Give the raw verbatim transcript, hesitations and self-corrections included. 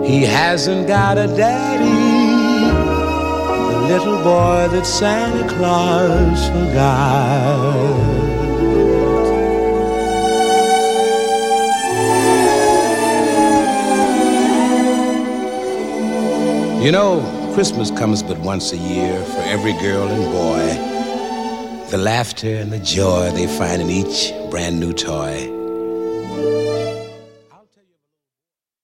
He hasn't got a daddy, the little boy that Santa Claus forgot. You know, Christmas comes but once a year for every girl and boy. The laughter and the joy they find in each brand new toy.